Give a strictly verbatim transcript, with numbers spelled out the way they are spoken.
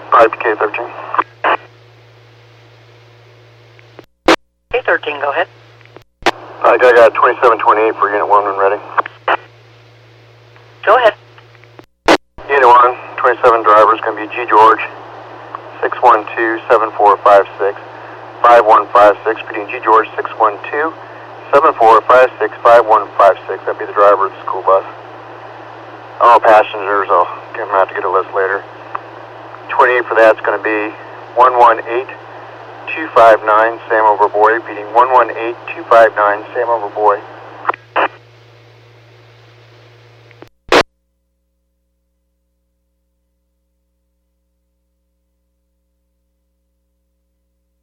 five to K thirteen. K thirteen, go ahead. I got twenty-seven twenty-eight for Unit one when ready. Go ahead. Unit one, twenty-seven driver is going to be G George, six one two, seven four five six, five one five six, repeating G George, six one two, seven four five six, five one five six. That'd be the driver of the school bus. All passengers, I'll get them out to get a list later. twenty-eight for that's going to be one one eight, two five nine, Sam Overboy, repeating one one eight, two five nine, Sam Overboy.